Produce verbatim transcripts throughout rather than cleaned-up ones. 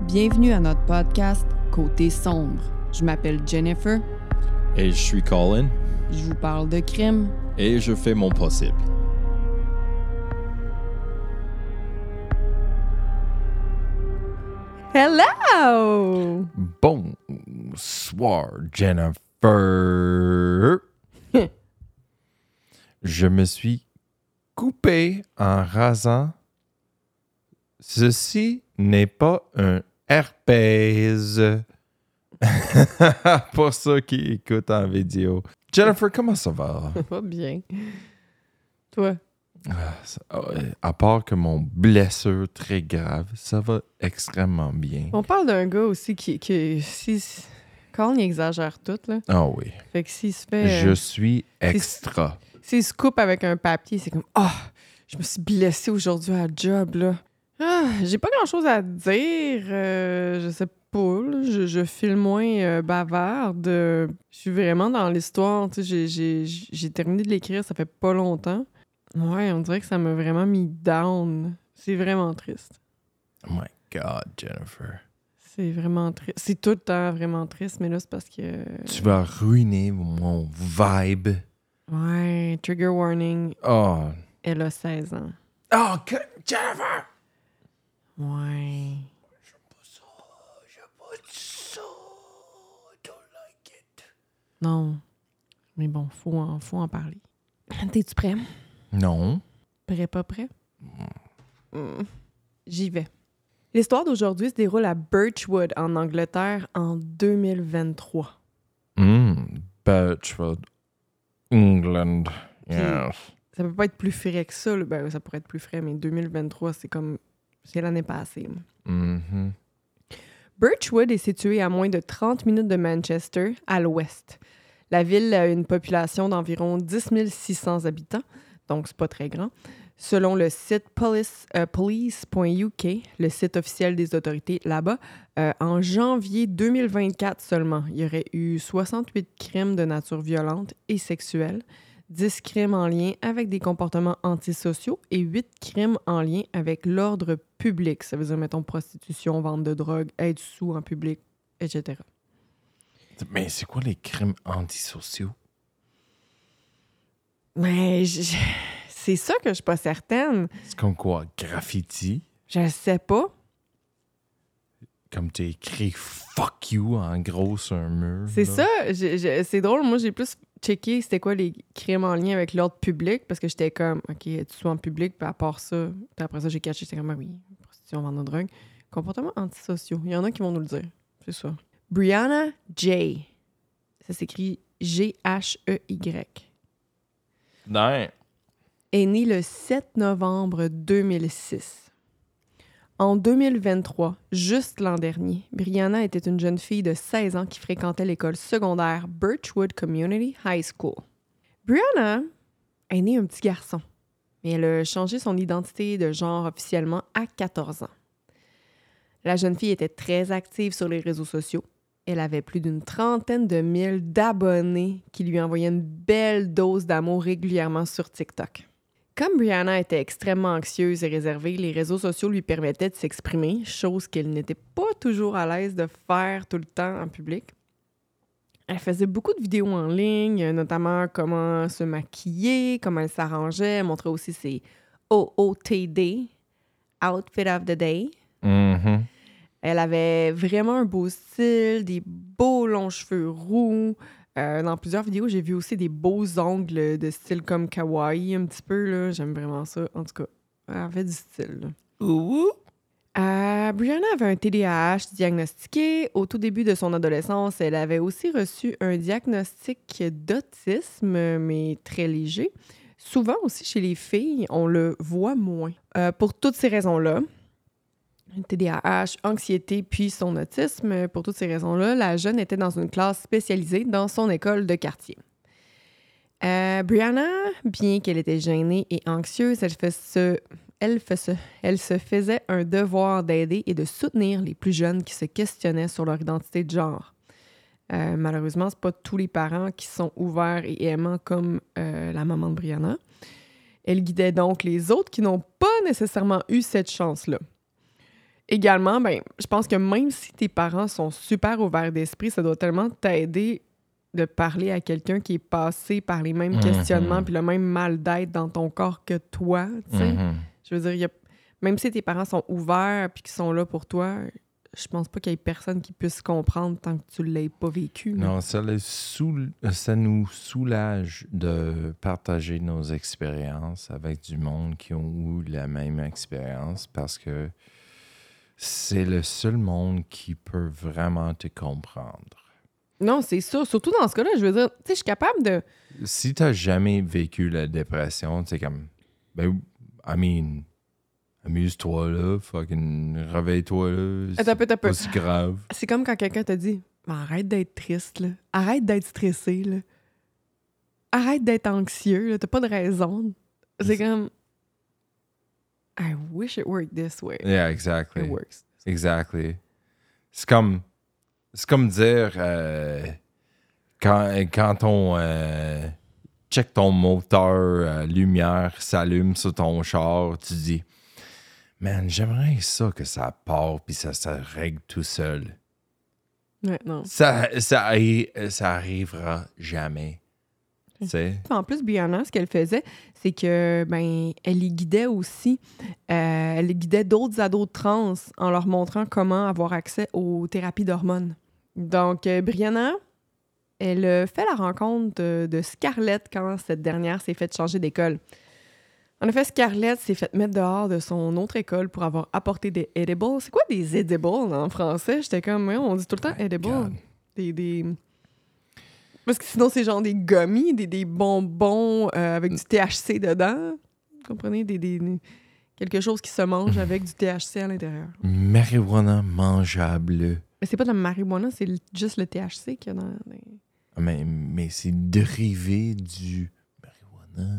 Bienvenue à notre podcast Côté sombre. Je m'appelle Jennifer. Et je suis Colin. Je vous parle de crime. Et je fais mon possible. Hello! Bonsoir, Jennifer. Je me suis coupé en rasant. Ceci n'est pas un herpès. Pour ceux qui écoutent en vidéo. Jennifer, comment ça va? Ça va bien. Toi? Ah, ça, à part que mon blessure très grave, ça va extrêmement bien. On parle d'un gars aussi qui... qui si, quand on exagère tout, là. Ah oh oui. Fait que s'il se fait... Je euh, suis extra. S'il se coupe avec un papier, c'est comme... Ah! Oh, je me suis blessée aujourd'hui à la job, là. Ah! J'ai pas grand-chose à dire. Euh, je sais pas. Je, je file moins euh, bavarde. Je suis vraiment dans l'histoire. Tu sais, j'ai, j'ai, j'ai terminé de l'écrire, ça fait pas longtemps. Ouais, on dirait que ça m'a vraiment mis down. C'est vraiment triste. Oh my God, Jennifer. C'est vraiment triste. C'est tout le temps vraiment triste, mais là, c'est parce que... Tu vas ruiner mon vibe. Ouais, trigger warning. Oh. Elle a seize ans. Oh, que... Jennifer! Ouais... Non. Mais bon, faut en, faut en parler. T'es-tu prêt? Non. Prêt, pas prêt? Mm. J'y vais. L'histoire d'aujourd'hui se déroule à Birchwood, en Angleterre, en deux mille vingt-trois. Mm. Birchwood, England. Yes. Ça peut pas être plus frais que ça. Là. Ben, ça pourrait être plus frais, mais deux mille vingt-trois, c'est comme... C'est l'année passée. Mm-hmm. Birchwood est situé à moins de trente minutes de Manchester, à l'ouest. La ville a une population d'environ dix mille six cents habitants, donc c'est pas très grand. Selon le site police, euh, police point U K, le site officiel des autorités là-bas, euh, en janvier deux mille vingt-quatre seulement, il y aurait eu soixante-huit crimes de nature violente et sexuelle, dix crimes en lien avec des comportements antisociaux et huit crimes en lien avec l'ordre public. Ça veut dire, mettons, prostitution, vente de drogue, être sous en public, et cetera. Mais c'est quoi les crimes antisociaux? Mais je... c'est ça que je suis pas certaine. C'est comme quoi? Graffiti? Je sais pas. Comme tu écrit « fuck you » en gros sur un mur. C'est là. ça. Je, je, c'est drôle. Moi, j'ai plus checké c'était quoi les crimes en lien avec l'ordre public parce que j'étais comme, OK, tu sois en public, puis à part ça, puis après ça, j'ai catché, j'étais comme, ah oui, prostitution, vente de drogue. Comportements antisociaux. Il y en a qui vont nous le dire. C'est ça. Brianna J. Ça s'écrit G H E Y. Non. Est née le sept novembre deux mille six. En deux mille vingt-trois, juste l'an dernier, Brianna était une jeune fille de seize ans qui fréquentait l'école secondaire Birchwood Community High School. Brianna est née un petit garçon, mais elle a changé son identité de genre officiellement à quatorze ans. La jeune fille était très active sur les réseaux sociaux. Elle avait plus d'une trentaine de mille d'abonnés qui lui envoyaient une belle dose d'amour régulièrement sur TikTok. Comme Brianna était extrêmement anxieuse et réservée, les réseaux sociaux lui permettaient de s'exprimer, chose qu'elle n'était pas toujours à l'aise de faire tout le temps en public. Elle faisait beaucoup de vidéos en ligne, notamment comment se maquiller, comment elle s'arrangeait. Elle montrait aussi ses O O T D, Outfit of the Day. Mm-hmm. Elle avait vraiment un beau style, des beaux longs cheveux roux. Euh, dans plusieurs vidéos, j'ai vu aussi des beaux ongles de style comme kawaii un petit peu. Là. J'aime vraiment ça. En tout cas, elle avait du style. Là. Ouh! Euh, Brianna avait un T D A H diagnostiqué. Au tout début de son adolescence, elle avait aussi reçu un diagnostic d'autisme, mais très léger. Souvent aussi chez les filles, on le voit moins. Euh, pour toutes ces raisons-là, T D A H, anxiété, puis son autisme. Pour toutes ces raisons-là, la jeune était dans une classe spécialisée dans son école de quartier. Euh, Brianna, bien qu'elle était gênée et anxieuse, elle, fait ce, elle, fait ce, elle se faisait un devoir d'aider et de soutenir les plus jeunes qui se questionnaient sur leur identité de genre. Euh, malheureusement, c'est pas tous les parents qui sont ouverts et aimants comme euh, la maman de Brianna. Elle guidait donc les autres qui n'ont pas nécessairement eu cette chance-là. également, ben, je pense que même si tes parents sont super ouverts d'esprit, ça doit tellement t'aider de parler à quelqu'un qui est passé par les mêmes Mhm. questionnements puis le même mal d'être dans ton corps que toi, tu sais. Mhm. Je veux dire, il y a- même si tes parents sont ouverts puis qu'ils sont là pour toi, je pense pas qu'il y ait personne qui puisse comprendre tant que tu l'aies pas vécu. là. Non, ça, le soul- ça nous soulage de partager nos expériences avec du monde qui ont eu la même expérience parce que c'est le seul monde qui peut vraiment te comprendre. Non, c'est ça. Surtout dans ce cas-là, je veux dire, tu sais, je suis capable de... Si t'as jamais vécu la dépression, c'est comme, ben, I mean, amuse-toi là, fucking réveille-toi là, Attends un peu, attends un peu. pas si grave. C'est comme quand quelqu'un te dit « Mais arrête d'être triste, là. Arrête d'être stressé, là. Arrête d'être anxieux, là. T'as pas de raison. » C'est comme... I wish it worked this way. Yeah, It exactly. works. Exactly. C'est comme, c'est comme dire, euh, quand, quand on euh, check ton moteur, euh, lumière s'allume sur ton char, tu dis, man, j'aimerais ça que ça part puis ça se règle tout seul. Ouais, non. Ça, ça, arri- ça arrivera jamais. Tu sais? En plus, Brianna, ce qu'elle faisait, c'est que ben, elle les guidait aussi. Euh, elle guidait d'autres ados trans en leur montrant comment avoir accès aux thérapies d'hormones. Donc, euh, Brianna, elle a fait la rencontre de, de Scarlett quand cette dernière s'est fait changer d'école. En effet, Scarlett s'est fait mettre dehors de son autre école pour avoir apporté des edibles. C'est quoi des edibles en français? J'étais comme, ouais, on dit tout le temps My edible. God. Des, des... Parce que sinon, c'est genre des gummies, des, des bonbons euh, avec du T H C dedans. Vous comprenez? Des, des, des- quelque chose qui se mange avec du T H C à l'intérieur. Marijuana mangeable. Mais c'est pas de la marijuana, c'est le- juste le T H C qu'il y a dans... dans- Mais, mais c'est dérivé du marijuana.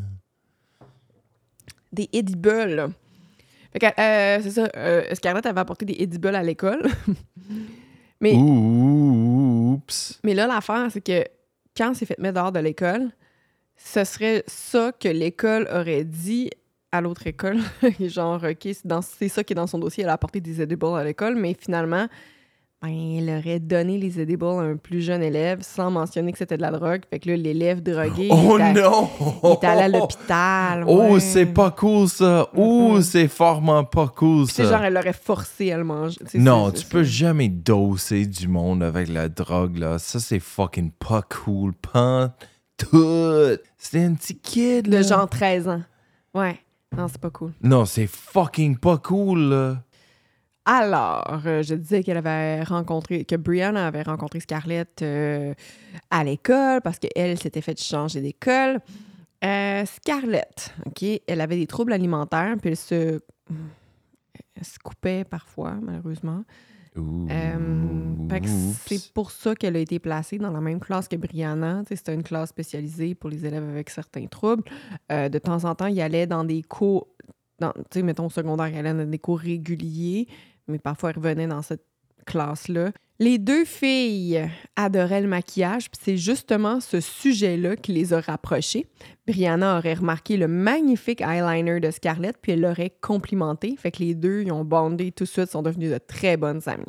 Des edibles, là. Fait que, euh, c'est ça, euh, Scarlett avait apporté des edibles à l'école. mais, Oups. mais là, l'affaire, c'est que quand c'est fait mettre dehors de l'école, ce serait ça que l'école aurait dit à l'autre école. Genre, OK, c'est, dans- c'est ça qui est dans son dossier. Elle a apporté des edibles à l'école, mais finalement, ben, elle aurait donné les edibles à un plus jeune élève sans mentionner que c'était de la drogue. Fait que là, l'élève drogué, Oh il, était, non! il était allé à l'hôpital. Oh, ouais. c'est pas cool ça! Oh, Mm-mm. c'est fortement pas cool Puis c'est genre, ça! elle l'aurait forcé à le manger. Tu sais, Non, c'est- tu c'est- peux c'est- jamais doser du monde avec la drogue là. Ça, c'est fucking pas cool. Pas tout! C'est un petit kid là. De genre treize ans. Ouais. Non, c'est pas cool. Non, c'est fucking pas cool là. Alors, euh, je disais qu'elle avait rencontré, que Brianna avait rencontré Scarlett euh, à l'école parce qu'elle s'était fait changer d'école. Euh, Scarlett, OK, elle avait des troubles alimentaires, puis elle se, elle se coupait parfois, malheureusement. Ouh. Euh, fait que Oups. c'est pour ça qu'elle a été placée dans la même classe que Brianna. Tu sais, c'était une classe spécialisée pour les élèves avec certains troubles. Euh, de temps en temps, il allait dans des cours, dans, tu sais, mettons au secondaire, il allait dans des cours réguliers, mais parfois, elle revenait dans cette classe-là. Les deux filles adoraient le maquillage, puis c'est justement ce sujet-là qui les a rapprochées. Brianna aurait remarqué le magnifique eyeliner de Scarlett, puis elle l'aurait complimenté. Fait que les deux, ils ont bondé tout de suite, sont devenus de très bonnes amies.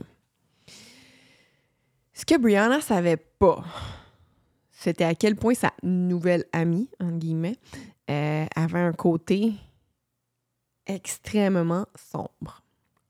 Ce que Brianna savait pas, c'était à quel point sa nouvelle amie, entre guillemets, euh, avait un côté extrêmement sombre.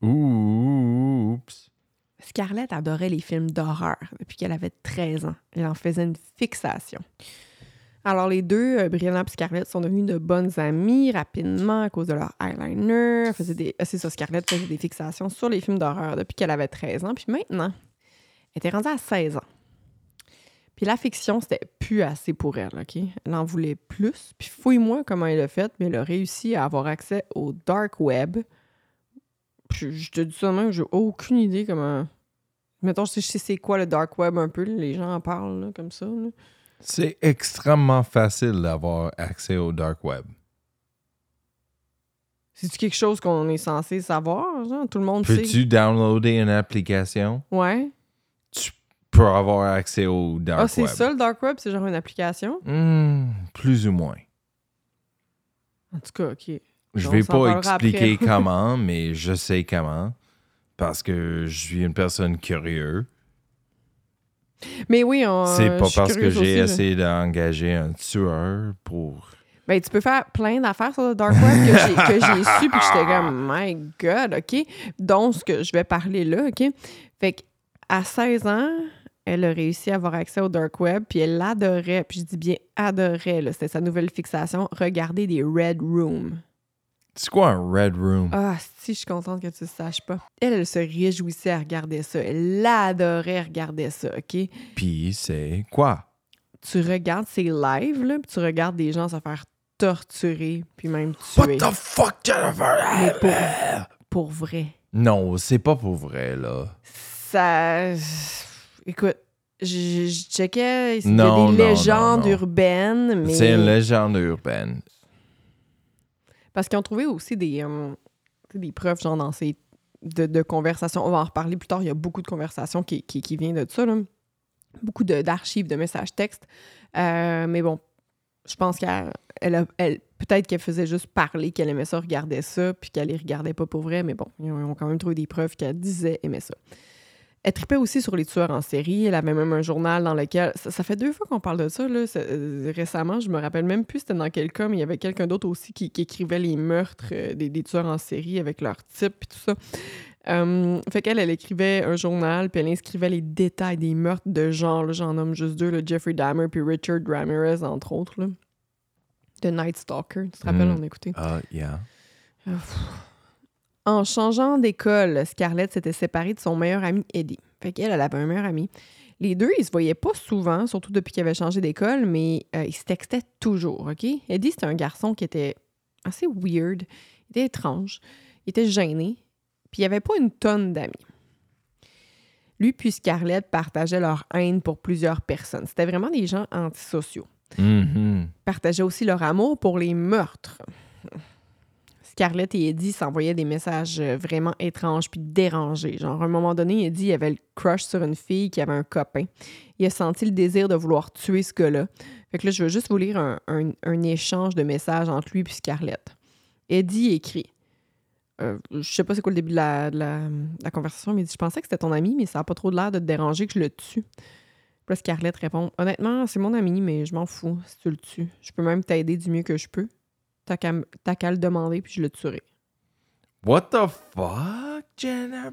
Oups. Scarlett adorait les films d'horreur depuis qu'elle avait treize ans. Elle en faisait une fixation. Alors, les deux, euh, Brianna et Scarlett, sont devenues de bonnes amies rapidement à cause de leur eyeliner. Elle faisait des, euh, c'est ça, Scarlett faisait des fixations sur les films d'horreur depuis qu'elle avait treize ans. Puis maintenant, elle était rendue à seize ans. Puis la fiction, c'était plus assez pour elle, OK? Elle en voulait plus. Puis fouille-moi comment elle a fait, mais elle a réussi à avoir accès au dark web. Puis je te dis ça de même, j'ai aucune idée comment... Mettons, je sais, je sais c'est quoi le dark web un peu, là, les gens en parlent là, comme ça. Là. C'est extrêmement facile d'avoir accès au dark web. C'est-tu quelque chose qu'on est censé savoir? Genre? Tout le monde sait. Peux-tu downloader une application? Ouais. Tu peux avoir accès au dark Ah, c'est web. ça le dark web? C'est genre une application? Hmm, plus ou moins. En tout cas, OK. Je On vais s'en pas parlera expliquer après. comment, mais je sais comment. parce que je suis une personne curieuse. Mais oui, on, C'est pas parce que j'ai aussi, essayé je... d'engager un tueur pour... Ben, tu peux faire plein d'affaires sur le Dark Web que j'ai, que j'ai su, puis j'étais comme, my God, OK? Donc, ce que je vais parler là, OK? Fait qu'à seize ans, elle a réussi à avoir accès au Dark Web, puis elle adorait, puis je dis bien adorait, là, c'était sa nouvelle fixation, regarder des Red Rooms. C'est quoi un Red Room? Ah, si, je suis contente que tu ne saches pas. Elle, elle se réjouissait à regarder ça. Elle adorait regarder ça, OK? Puis c'est quoi? Tu regardes ces lives, là, puis tu regardes des gens se faire torturer, puis même tuer. What the fuck, Jennifer? Mais pour, pour vrai. Non, c'est pas pour vrai, là. Ça... Écoute, je, je checkais, il y a Non, des non, légendes non, non. urbaines, mais... C'est une légende urbaine. Parce qu'ils ont trouvé aussi des, euh, des preuves, genre, dans ces... De, de conversations. On va en reparler plus tard. Il y a beaucoup de conversations qui, qui, qui viennent de ça, là. Beaucoup de, d'archives, de messages textes. Euh, mais bon, je pense qu'elle... Elle a, elle, peut-être qu'elle faisait juste parler, qu'elle aimait ça, regardait ça, puis qu'elle les regardait pas pour vrai, mais bon, ils ont quand même trouvé des preuves qu'elle disait aimer ça. Elle tripait aussi sur les tueurs en série. Elle avait même un journal dans lequel... Ça, ça fait deux fois qu'on parle de ça, là. Ça, euh, récemment, je me rappelle même plus c'était dans quel cas, mais il y avait quelqu'un d'autre aussi qui, qui écrivait les meurtres euh, des, des tueurs en série avec leur type et tout ça. Um, fait qu'elle, elle écrivait un journal, puis elle inscrivait les détails des meurtres de gens. Là, j'en nomme juste deux, là, Jeffrey Dahmer puis Richard Ramirez, entre autres, là. De Night Stalker, tu te rappelles, mm. on a écouté? Ah, uh, yeah. Uh, en changeant d'école, Scarlett s'était séparée de son meilleur ami Eddie. Fait qu'elle, elle avait un meilleur ami. Les deux, ils se voyaient pas souvent, surtout depuis qu'ils avaient changé d'école, mais euh, ils se textaient toujours, OK? Eddie, c'était un garçon qui était assez weird, il était étrange, il était gêné, puis il avait pas une tonne d'amis. Lui puis Scarlett partageaient leur haine pour plusieurs personnes. C'était vraiment des gens antisociaux. Mm-hmm. Partageaient aussi leur amour pour les meurtres. Scarlett et Eddie s'envoyaient des messages vraiment étranges puis dérangés. Genre, à un moment donné, Eddie avait le crush sur une fille qui avait un copain. Il a senti le désir de vouloir tuer ce gars-là. Fait que là, je veux juste vous lire un, un, un échange de messages entre lui et Scarlett. Eddie écrit... Euh, je sais pas c'est quoi le début de la, de la, de la conversation, mais il dit « Je pensais que c'était ton ami, mais ça n'a pas trop de l'air de te déranger que je le tue. » Puis là, Scarlett répond « Honnêtement, c'est mon ami, mais je m'en fous si tu le tues. Je peux même t'aider du mieux que je peux. T'as qu'à, t'as qu'à le demander, puis je le tuerai. » What the fuck, Jennifer?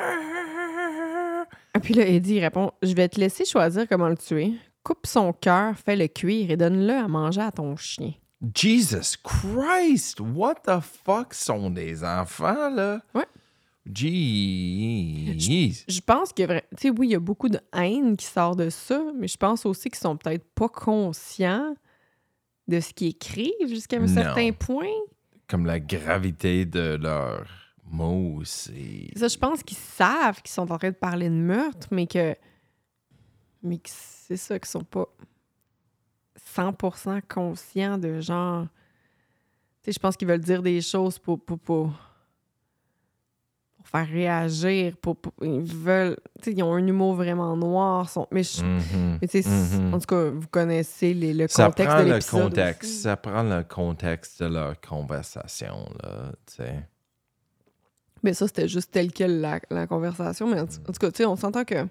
Et puis là, Eddie répond « Je vais te laisser choisir comment le tuer. Coupe son cœur, fais-le cuire et donne-le à manger à ton chien. » Jesus Christ! What the fuck sont des enfants, là? Ouais. Jeez. Je, je pense que, tu sais, oui, il y a beaucoup de haine qui sort de ça, mais je pense aussi qu'ils sont peut-être pas conscients de ce qu'ils écrivent jusqu'à un non. certain point. Comme la gravité de leurs mots, c'est... Ça, je pense qu'ils savent qu'ils sont en train de parler de meurtre, mais que... Mais que c'est ça, qu'ils sont pas cent pour cent conscients de genre... Tu sais, je pense qu'ils veulent dire des choses pour... pour, pour... pour faire réagir, pour, pour, ils veulent... Tu sais, ils ont un humour vraiment noir, sont, mais, je, mm-hmm. mais tu sais, mm-hmm. en tout cas, vous connaissez les, le ça contexte prend de le l'épisode contexte, aussi. Ça prend le contexte de leur conversation, là, tu sais. Mais ça, c'était juste tel quel la, la conversation, mais en, t- en tout cas, tu sais, on s'entend que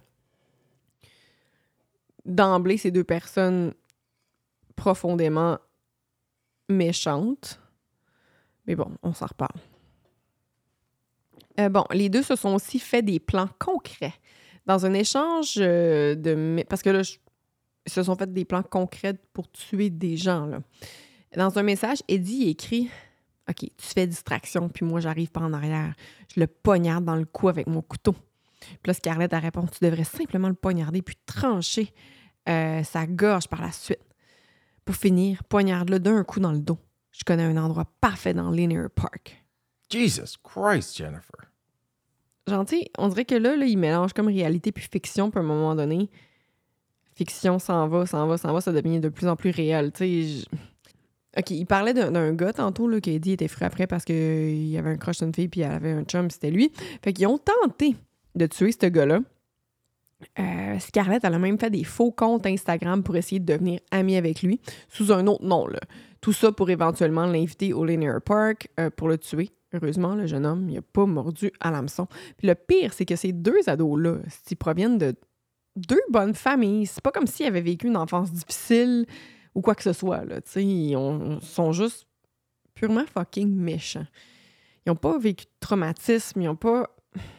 d'emblée, ces deux personnes profondément méchantes, mais bon, on s'en reparle. Euh, bon, les deux se sont aussi fait des plans concrets. Dans un échange euh, de... Parce que là, je, ils se sont fait des plans concrets pour tuer des gens, là. Dans un message, Eddie écrit « OK, tu fais distraction, puis moi, j'arrive par en arrière. Je le poignarde dans le cou avec mon couteau. » Puis là, Scarlett a répondu « Tu devrais simplement le poignarder, puis trancher euh, sa gorge par la suite. Pour finir, poignarde-le d'un coup dans le dos. Je connais un endroit parfait dans Linear Park. » Jesus Christ, Jennifer. Gentil, on dirait que là, là, il mélange comme réalité puis fiction, puis à un moment donné, fiction s'en va, s'en va, s'en va, ça devient de plus en plus réel. Tu sais, je... OK, il parlait d'un, d'un gars tantôt là, qui a dit qu'il était fru après parce qu'il y avait un crush d'une fille puis elle avait un chum, c'était lui. Fait qu'ils ont tenté de tuer ce gars-là. Euh, Scarlett, elle a même fait des faux comptes Instagram pour essayer de devenir amie avec lui, sous un autre nom, là. Tout ça pour éventuellement l'inviter au Linear Park euh, pour le tuer. Heureusement, le jeune homme, il n'a pas mordu à l'hameçon. Puis le pire, c'est que ces deux ados-là, ils proviennent de deux bonnes familles. C'est pas comme s'ils avaient vécu une enfance difficile ou quoi que ce soit, là. Tu sais, ils ont- sont juste purement fucking méchants. Ils n'ont pas vécu de traumatisme, ils n'ont pas...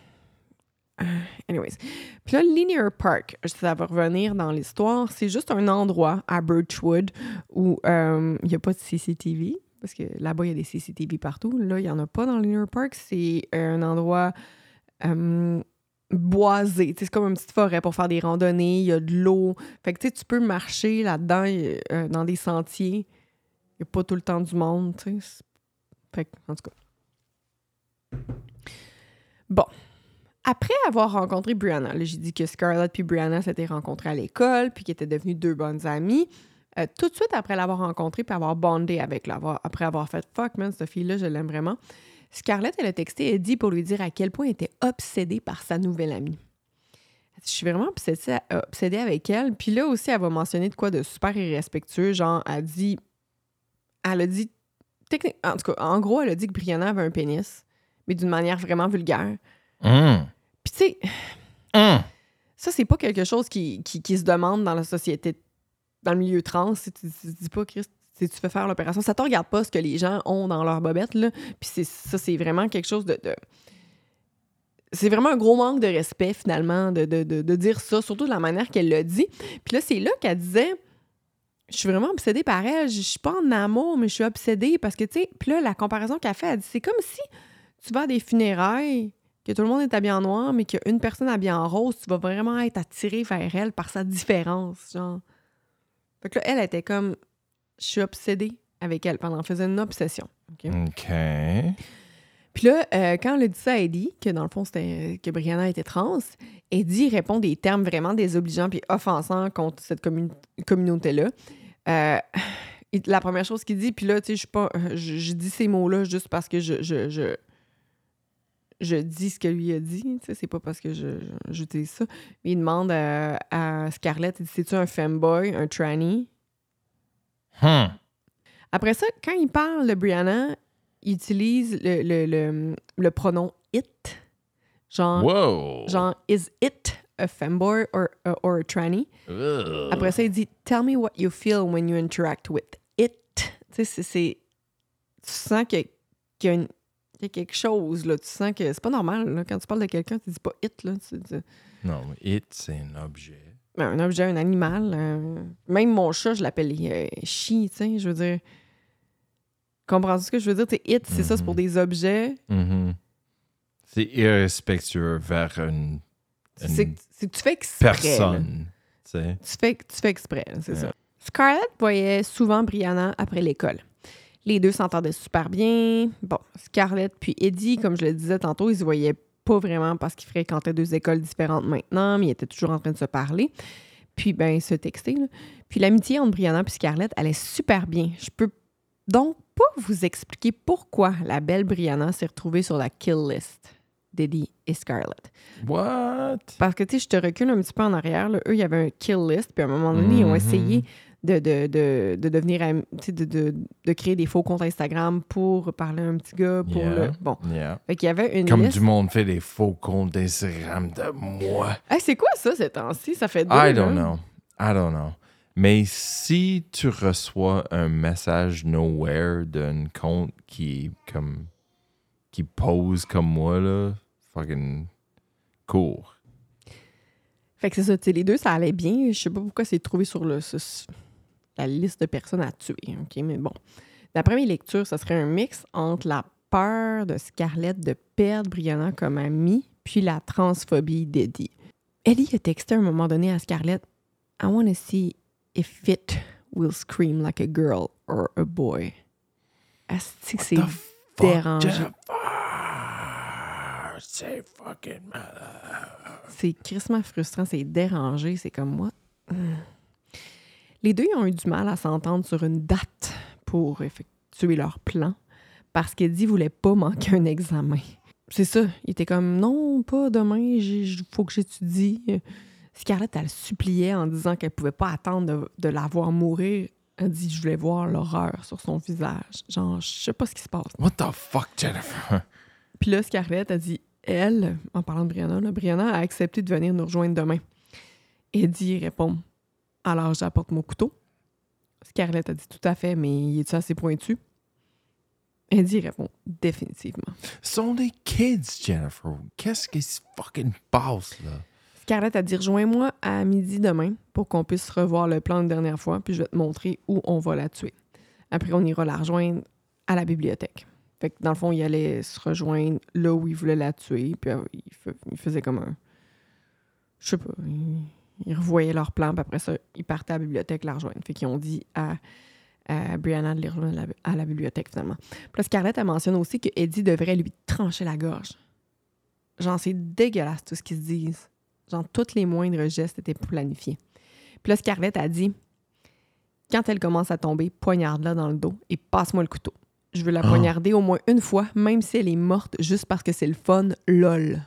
Anyways. Puis là, Linear Park, ça va revenir dans l'histoire, c'est juste un endroit à Birchwood où euh, il n'y a pas de C C T V, parce que là-bas, il y a des C C T V partout. Là, il n'y en a pas dans Linear Park. C'est un endroit euh, boisé. T'sais, c'est comme une petite forêt pour faire des randonnées. Il y a de l'eau. Fait que tu peux marcher là-dedans euh, dans des sentiers. Il n'y a pas tout le temps du monde. T'sais. Fait que, en tout cas. Bon. Après avoir rencontré Brianna, là, j'ai dit que Scarlett puis Brianna s'étaient rencontrées à l'école, puis qu'ils étaient devenues deux bonnes amies. Euh, tout de suite après l'avoir rencontrée puis avoir bondé avec elle, après avoir fait « Fuck, man, cette fille-là, je l'aime vraiment », Scarlett, elle a texté Eddie pour lui dire à quel point elle était obsédée par sa nouvelle amie. Je suis vraiment obsédée, obsédée avec elle. Puis là aussi, elle va mentionner de quoi de super irrespectueux. Genre, elle dit... Elle a dit... Technique, en tout cas, en gros, elle a dit que Brianna avait un pénis, mais d'une manière vraiment vulgaire. Mm. Puis tu sais, Mm. ça, c'est pas quelque chose qui, qui, qui se demande dans la société, dans le milieu trans. Tu te dis pas, Chris, tu fais faire l'opération. Ça te regarde pas ce que les gens ont dans leur bobette, là. Puis c'est, ça, c'est vraiment quelque chose de... de... C'est vraiment un gros manque de respect, finalement, de, de, de, de dire ça, surtout de la manière qu'elle l'a dit. Puis là, c'est là qu'elle disait... Je suis vraiment obsédée par elle. Je suis pas en amour, mais je suis obsédée parce que, tu sais... Puis là, la comparaison qu'elle fait, elle dit, c'est comme si tu vas à des funérailles... que tout le monde est habillé en noir, mais qu'il y a une personne habillée en rose, tu vas vraiment être attiré vers elle par sa différence, genre. Fait que là, elle était comme... Je suis obsédée avec elle pendant... Elle faisait une obsession. OK. OK. Puis là, euh, quand elle a dit ça à Eddie, que dans le fond, c'était que Brianna était trans, Eddie répond des termes vraiment désobligeants puis offensants contre cette commun- communauté-là. Euh, la première chose qu'il dit, puis là, tu sais, je suis pas... Je, je dis ces mots-là juste parce que je... je, je je dis ce que lui a dit, tu sais, c'est pas parce que je, je, j'utilise ça. Mais il demande à, à Scarlett, il dit, c'est-tu un femboy, un tranny? Hmm. Après ça, quand il parle de Brianna, il utilise le, le, le, le pronom it. Genre, Wow. genre, is it a femboy or, uh, or a tranny? Ugh. Après ça, il dit, tell me what you feel when you interact with it. Tu sais, c'est, c'est... Tu sens qu'il y a, qu'il y a une... Il y a quelque chose, là. Tu sens que c'est pas normal, là. Quand tu parles de quelqu'un, tu dis pas « it », là. Tu, tu... Non, mais it, c'est un objet. Ben, un objet, un animal. Euh... Même mon chat, je l'appelle euh, « chi », tu sais. Je veux dire... Comprends-tu ce que je veux dire? T'sais, « it », c'est mm-hmm. ça, c'est pour des objets. Mm-hmm. C'est irrespectueux vers une, une c'est, c'est que tu fais exprès. Personne. Tu fais, tu fais exprès, là, c'est yeah. ça. Scarlett voyait souvent Brianna après l'école. Les deux s'entendaient super bien. Bon, Scarlett puis Eddie, comme je le disais tantôt, ils se voyaient pas vraiment parce qu'ils fréquentaient deux écoles différentes maintenant, mais ils étaient toujours en train de se parler. Puis, ben, se texter, là. Puis l'amitié entre Brianna et Scarlett allait super bien. Je peux donc pas vous expliquer pourquoi la belle Brianna s'est retrouvée sur la kill list d'Eddie et Scarlett. What? Parce que, tu sais, je te recule un petit peu en arrière, là. Eux, il y avait un kill list, puis à un moment donné, mm-hmm. ils ont essayé de, de, de, de devenir, tu sais, de, de, de créer des faux comptes Instagram pour parler à un petit gars, pour yeah. le... Bon. Yeah. Fait qu'il y avait une Comme liste... du monde fait des faux comptes Instagram de moi. Hey, c'est quoi ça, ces temps-ci? Ça fait deux, I don't là. know. I don't know. Mais si tu reçois un message nowhere d'un compte qui comme qui pose comme moi, là, fucking court. Fait que c'est ça, tu sais, les deux, ça allait bien. Je sais pas pourquoi c'est trouvé sur le, sur la liste de personnes à tuer, OK? Mais bon. D'après mes lectures, ça serait un mix entre la peur de Scarlett de perdre Brianna comme amie puis la transphobie d'Eddie. Eddie a texté à un moment donné à Scarlett « I want to see if it will scream like a girl or a boy. » Asti que c'est dérangeant. C'est fucking malade. C'est crissement frustrant, c'est dérangé, c'est comme moi. Mm. Les deux ils ont eu du mal à s'entendre sur une date pour effectuer leur plan parce qu'Eddie voulait pas manquer un examen. C'est ça, il était comme « Non, pas demain, il faut que j'étudie. » Scarlett, elle suppliait en disant qu'elle pouvait pas attendre de, de la voir mourir Elle dit, je voulais voir l'horreur sur son visage. Genre, je sais pas ce qui se passe. What the fuck, Jennifer? Puis là, Scarlett a dit, elle, en parlant de Brianna, là, Brianna a accepté de venir nous rejoindre demain. Eddie répond, alors j'apporte mon couteau. Scarlett a dit, tout à fait, mais il est-tu assez pointu? Eddie répond, définitivement. Ce sont des kids, Jennifer. Qu'est-ce qui se fucking passe, là? Scarlett a dit, rejoins-moi à midi demain pour qu'on puisse revoir le plan une dernière fois, puis je vais te montrer où on va la tuer. Après, on ira la rejoindre à la bibliothèque. Fait que dans le fond, il allait se rejoindre là où il voulait la tuer, puis euh, il, f- il faisait comme un... Je sais pas, il, il revoyait leur plan, puis après ça, ils partaient à la bibliothèque la rejoindre. Fait qu'ils ont dit à, à Brianna de les rejoindre à la, à la bibliothèque, finalement. Puis là, Scarlett, elle mentionne aussi que Eddie devrait lui trancher la gorge. Genre, c'est dégueulasse tout ce qu'ils se disent. Genre, tous les moindres gestes étaient planifiés. Puis là, Scarlett a dit, quand elle commence à tomber, poignarde-la dans le dos et passe-moi le couteau. Je veux la Oh. poignarder au moins une fois, même si elle est morte, juste parce que c'est le fun, lol.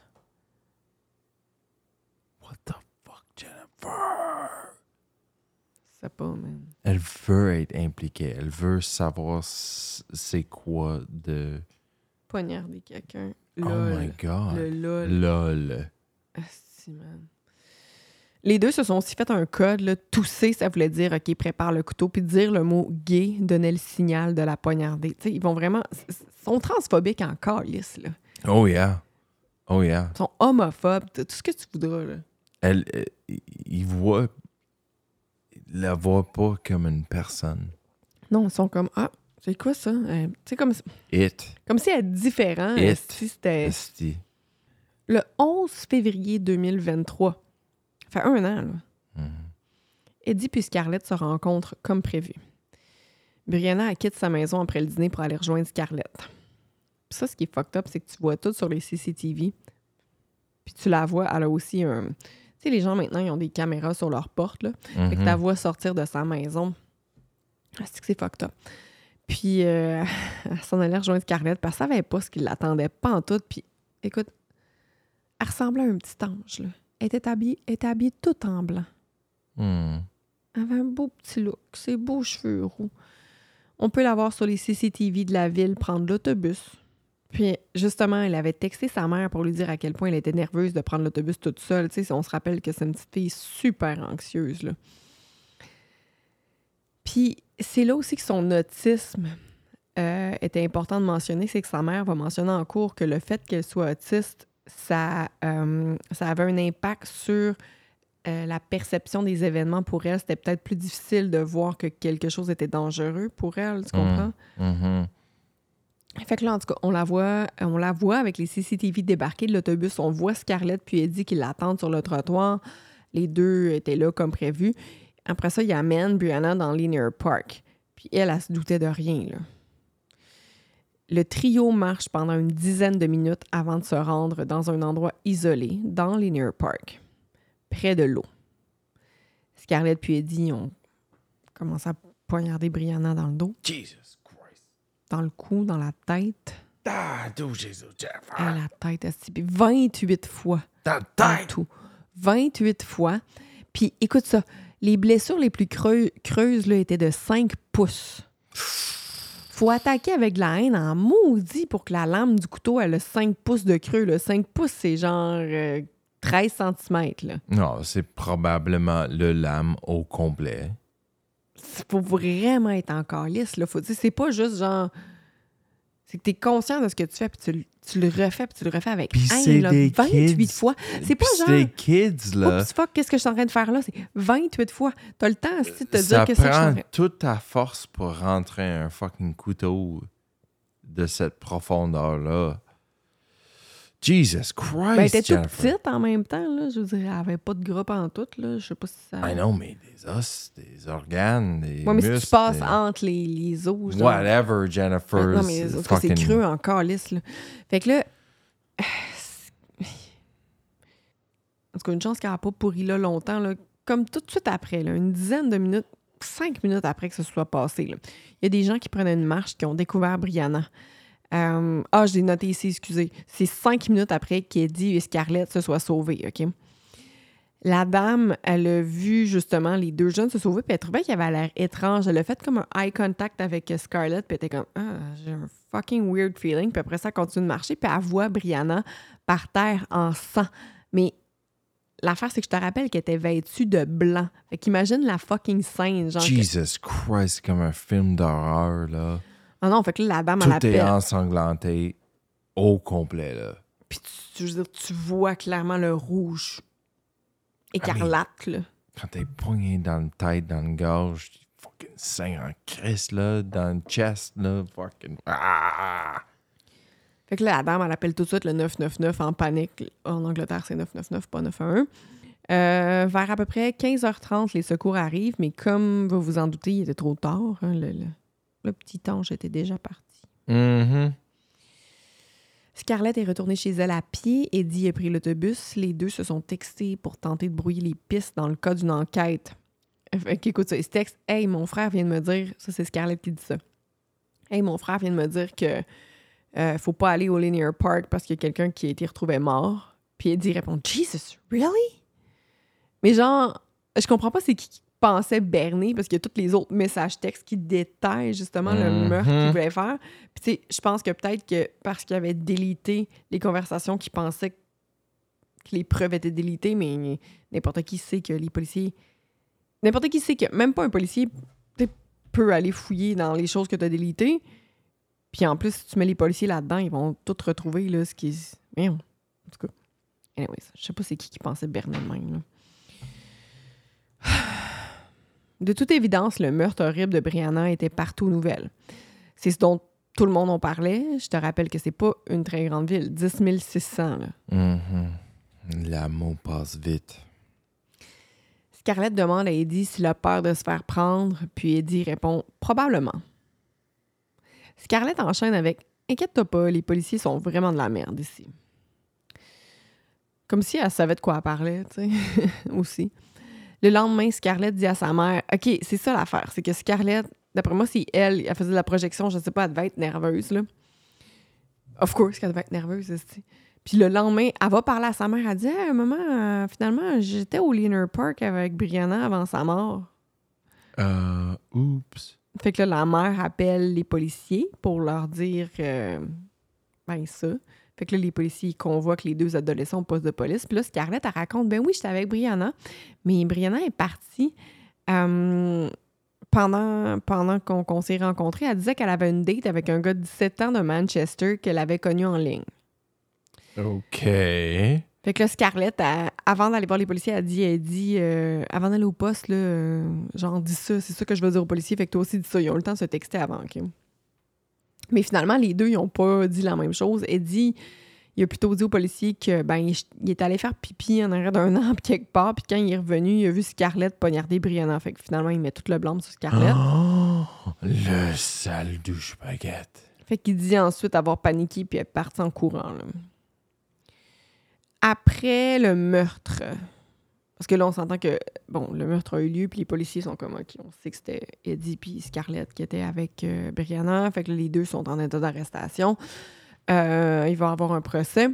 What the fuck, Jennifer? C'est pas, man. Elle veut être impliquée. Elle veut savoir c- c'est quoi de... Poignarder quelqu'un, Oh lol. my God. Le lol. Lol. Asti, man. Les deux se sont aussi fait un code, là. Tousser, ça voulait dire, OK, prépare le couteau, puis dire le mot gay donnait le signal de la poignarder. Tu sais, ils vont vraiment... Ils sont transphobiques en calice, là. Oh yeah. Oh yeah. Ils sont homophobes, tout ce que tu voudras, là. Elle, euh, il voit... Il la voit pas comme une personne. Non, ils sont comme, ah, c'est quoi ça? Euh, tu sais, comme, It. comme si elle est différente. It. Si c'était... Esti. Le onze février deux mille vingt-trois, ça fait un an, là, Mhm. Eddie puis Scarlett se rencontrent comme prévu. Brianna, elle quitte sa maison après le dîner pour aller rejoindre Scarlett. Puis ça, ce qui est fucked up, c'est que tu vois tout sur les C C T V. Puis tu la vois, elle a aussi un... Tu sais, les gens, maintenant, ils ont des caméras sur leur porte, là. Fait que tu la vois sortir de sa maison. Ah, c'est que c'est fucked up. Puis euh, elle s'en allait rejoindre Scarlett parce qu'elle savait pas ce qui l'attendait, pas en tout. Puis écoute, elle ressemblait à un petit ange, là. Elle était habillée, elle était habillée tout en blanc. Mhm. Elle avait un beau petit look, ses beaux cheveux roux. On peut la voir sur les C C T V de la ville prendre l'autobus. Puis, justement, elle avait texté sa mère pour lui dire à quel point elle était nerveuse de prendre l'autobus toute seule. Tu sais, on se rappelle que c'est une petite fille super anxieuse, là. Puis, c'est là aussi que son autisme euh, était important de mentionner, c'est que sa mère va mentionner en cours que le fait qu'elle soit autiste, ça, euh, ça avait un impact sur euh, la perception des événements pour elle. C'était peut-être plus difficile de voir que quelque chose était dangereux pour elle, tu comprends? Mhm. Fait que là, en tout cas, on la voit, on la voit avec les C C T V débarquer de l'autobus. On voit Scarlett puis Eddie qui l'attendent sur le trottoir. Les deux étaient là comme prévu. Après ça, il amène Brianna dans Linear Park. Puis elle, elle se doutait de rien, là. Le trio marche pendant une dizaine de minutes avant de se rendre dans un endroit isolé, dans Linear Park, près de l'eau. Scarlett puis Eddie ont commencé à poignarder Brianna dans le dos, Jesus Christ. dans le cou, dans la tête. Ah, do Jésus, Jennifer. À la tête, esti. Puis vingt-huit fois Dans en la tête. tout. vingt-huit fois. Puis écoute ça, les blessures les plus creux- creuses là, étaient de cinq pouces. Faut attaquer avec de la haine en maudit pour que la lame du couteau ait le cinq pouces de creux. Là. cinq pouces, c'est genre euh, treize centimètres. Là. Non, c'est probablement le lame au complet. Faut vraiment être en calice. Là. Faut dire, c'est pas juste genre... C'est que t'es conscient de ce que tu fais, puis tu, le- tu le refais, puis tu le refais avec Puis haine, c'est là, des vingt-huit kids. fois. C'est pas Puis genre... C'est des kids, là. Oups, fuck, qu'est-ce que je suis en train de faire là? C'est vingt-huit fois. T'as le temps aussi de te Ça dire qu'est-ce que je suis en prend train... toute ta force pour rentrer un fucking couteau de cette profondeur-là. Jesus Christ, Ben, elle était toute Jennifer. petite en même temps, là. Je veux dire, elle avait pas de gras en tout, là. Je sais pas si ça... I know, mais des os, des organes, des Ouais, mais muscles. si tu passes des- entre les, les os, genre... Whatever, Jennifer. Ah, non, mais c'est en tout cas, c'est fucking- creux en calice, là. Fait que là... En tout cas, une chance qu'elle n'a pas pourri là longtemps, là. Comme tout de suite après, là, une dizaine de minutes, cinq minutes après que ce soit passé, là. Il y a des gens qui prenaient une marche qui ont découvert Brianna. Euh, ah, je l'ai noté ici, excusez. C'est cinq minutes après qu'Eddie et Scarlett se soient sauvés, OK? La dame, elle a vu justement les deux jeunes se sauver, puis elle trouvait qu'il avait l'air étrange. Elle a fait comme un eye contact avec Scarlett, puis elle était comme « Ah, j'ai un fucking weird feeling », puis après ça, elle continue de marcher, puis elle voit Brianna par terre en sang. Mais l'affaire, c'est que je te rappelle qu'elle était vêtue de blanc. Fait qu'imagine la fucking scène. Genre Jesus que... Christ, comme un film d'horreur, là. Ah non, fait que là, la dame, Tout elle appelle. est ensanglanté au complet, là. Puis tu, je veux dire, tu vois clairement le rouge écarlate, ah, mais, là. Quand t'es poigné dans le tête, dans le gorge, tu fucking saigne en crise, là, dans le chest, là, fucking... Ah! Fait que là, la dame, elle appelle tout de suite le neuf neuf neuf en panique. En Angleterre, c'est neuf neuf neuf, pas neuf un un. Euh, vers à peu près quinze heures trente, les secours arrivent, mais comme vous vous en doutez, il était trop tard. Hein, le, le, le petit ange était déjà parti. Mm-hmm. Scarlett est retournée chez elle à pied. Eddie a pris l'autobus. Les deux se sont textés pour tenter de brouiller les pistes dans le cas d'une enquête. Fait qu'écoute ça, ils se textent « Hey, mon frère vient de me dire... » Ça, c'est Scarlett qui dit ça. « Hey, mon frère vient de me dire que euh, faut pas aller au Linear Park parce qu'il y a quelqu'un qui a été retrouvé mort. » Puis Eddie répond « Jesus, really? » Mais genre, je comprends pas c'est qui qui pensait berner parce qu'il y a tous les autres messages textes qui détaillent justement mm-hmm. le meurtre qu'il voulait faire. Puis tu sais, je pense que peut-être que parce qu'il avait délité les conversations qu'il pensait que les preuves étaient délitées, mais n'importe qui sait que les policiers... N'importe qui sait que même pas un policier peut aller fouiller dans les choses que tu as délitées. Puis en plus, si tu mets les policiers là-dedans, ils vont tout retrouver là, ce qui est... Mais en tout cas, anyways, je sais pas c'est qui qui pensait berner de même, là. De toute évidence, le meurtre horrible de Brianna était partout aux nouvelles. C'est ce dont tout le monde en parlait. Je te rappelle que c'est pas une très grande ville. dix mille six cents. Là. Mm-hmm. L'amour passe vite. Scarlett demande à Eddie s'il a peur de se faire prendre, puis Eddie répond « Probablement ». Scarlett enchaîne avec « Inquiète-toi pas, les policiers sont vraiment de la merde ici ». Comme si elle savait de quoi elle parlait, tu sais, aussi. Le lendemain, Scarlett dit à sa mère « OK, c'est ça l'affaire, c'est que Scarlett, d'après moi, c'est elle, elle faisait de la projection, je sais pas, elle devait être nerveuse, là. Of course qu'elle devait être nerveuse, c'est... Puis le lendemain, elle va parler à sa mère, elle dit hey, « Maman, euh, finalement, j'étais au Linear Park avec Brianna avant sa mort. » Euh, oups. Fait que là, la mère appelle les policiers pour leur dire euh, ben ça. Fait que là, les policiers convoquent les deux adolescents au poste de police. Puis là, Scarlett, elle raconte, ben oui, j'étais avec Brianna, mais Brianna est partie euh, pendant, pendant qu'on, qu'on s'est rencontrés. Elle disait qu'elle avait une date avec un gars de dix-sept ans de Manchester qu'elle avait connu en ligne. OK. Fait que là, Scarlett, elle, avant d'aller voir les policiers, elle dit, elle dit euh, avant d'aller au poste, là, euh, genre, dis ça, c'est ça que je veux dire aux policiers, fait que toi aussi dis ça. Ils ont eu le temps de se texter avant, OK? Mais finalement, les deux, ils n'ont pas dit la même chose. Eddie, il a plutôt dit aux policiers que, ben, il, il est allé faire pipi en arrière d'un arbre quelque part, puis quand il est revenu, il a vu Scarlett poignarder Brianna. Fait que finalement, il met tout le blâme sur Scarlett. Oh, le sale douche baguette. Fait qu'il dit ensuite avoir paniqué, puis être parti en courant, là. Après le meurtre, parce que là, on s'entend que, bon, le meurtre a eu lieu, puis les policiers sont comme, OK, on sait que c'était Eddie puis Scarlett qui étaient avec euh, Brianna, fait que là, les deux sont en état d'arrestation. Euh, il va y avoir un procès.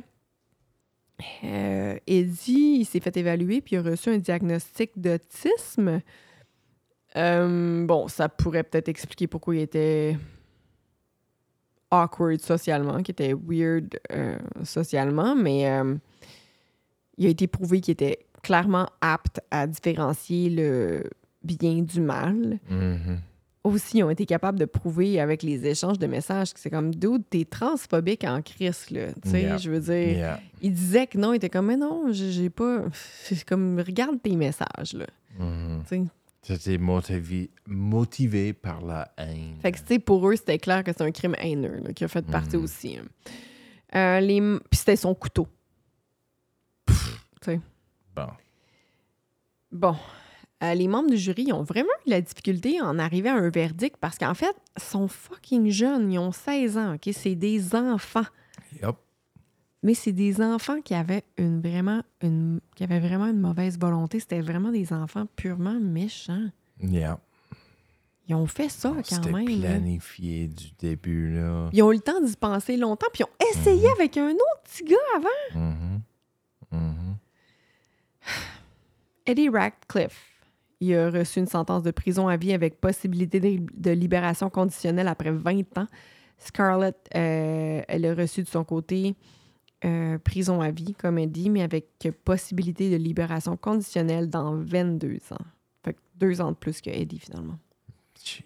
Euh, Eddie, il s'est fait évaluer, puis il a reçu un diagnostic d'autisme. Euh, bon, ça pourrait peut-être expliquer pourquoi il était awkward socialement, qu'il était weird euh, socialement, mais... Euh, il a été prouvé qu'il était clairement apte à différencier le bien du mal. Mm-hmm. Aussi, ils ont été capables de prouver avec les échanges de messages que c'est comme, dude, t'es transphobique en Christ, là. Tu sais, yeah. je veux dire, yeah. il disait que non, il était comme, mais non, j'ai, j'ai pas. C'est comme, regarde tes messages, là. Mm-hmm. Tu sais. C'était motivé, motivé par la haine. Fait que, tu sais, pour eux, c'était clair que c'est un crime haineux, là, qui a fait partie mm-hmm. aussi. Hein. Euh, les... Puis c'était son couteau. T'sais. Bon. Bon. Euh, les membres du jury ils ont vraiment eu la difficulté à en arriver à un verdict parce qu'en fait, ils sont fucking jeunes. Ils ont seize ans, OK? C'est des enfants. Yep. Mais c'est des enfants qui avaient une vraiment une qui avaient vraiment une mauvaise volonté. C'était vraiment des enfants purement méchants. Yep. Ils ont fait ça oh, quand même. C'était planifié là. Du début, là. Ils ont eu le temps d'y penser longtemps, puis ils ont essayé mm-hmm. avec un autre petit gars avant. Mm-hmm. Mm-hmm. Eddie Ratcliffe, il a reçu une sentence de prison à vie avec possibilité de, de libération conditionnelle après vingt ans. Scarlett, euh, elle a reçu de son côté euh, prison à vie, comme elle dit, mais avec possibilité de libération conditionnelle dans vingt-deux ans. Fait que deux ans de plus que Eddie, finalement. Jeez.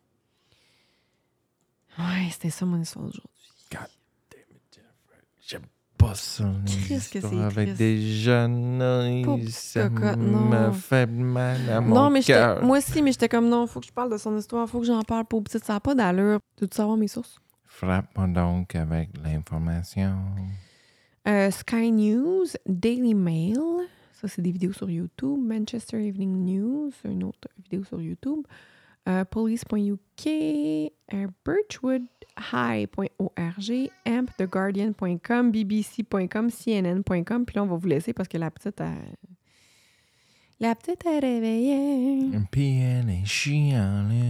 Ouais, c'était ça mon histoire d'aujourd'hui. God damn it, Jennifer. J'aime pas ça, les Triste que histoires c'est avec triste. des jeunes. Pauvre Ça cocotte, me non. fait mal à mon Non, mais j'étais- cœur. moi aussi, mais j'étais comme non, faut que je parle de son histoire, faut que j'en parle pour petite, ça n'a pas d'allure. Tu veux savoir mes sources? Frappe-moi donc avec l'information. Euh, Sky News, Daily Mail, ça c'est des vidéos sur YouTube. Manchester Evening News, une autre vidéo sur YouTube. Euh, police point U K, euh, birchwood high point org, amp the guardian point com, b b c point com, c n n point com. Puis là, on va vous laisser parce que la petite a... La petite est réveillée. Puis elle est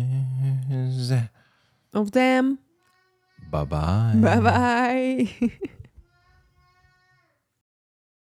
chialeuse. On vous aime. Bye bye. Bye bye.